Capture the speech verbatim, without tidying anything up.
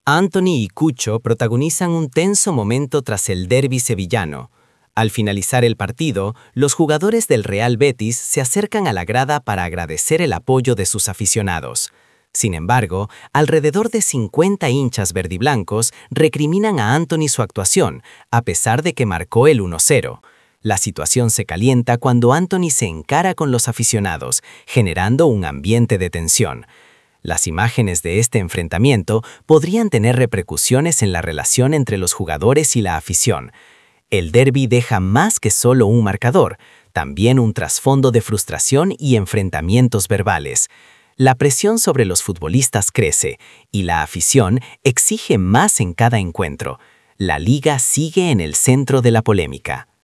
Anthony y Cucho protagonizan un tenso momento tras el derbi sevillano. Al finalizar el partido, los jugadores del Real Betis se acercan a la grada para agradecer el apoyo de sus aficionados. Sin embargo, alrededor de cincuenta hinchas verdiblancos recriminan a Anthony su actuación, a pesar de que marcó el uno cero. La situación se calienta cuando Anthony se encara con los aficionados, generando un ambiente de tensión. Las imágenes de este enfrentamiento podrían tener repercusiones en la relación entre los jugadores y la afición. El derbi deja más que solo un marcador, también un trasfondo de frustración y enfrentamientos verbales. La presión sobre los futbolistas crece y la afición exige más en cada encuentro. La liga sigue en el centro de la polémica.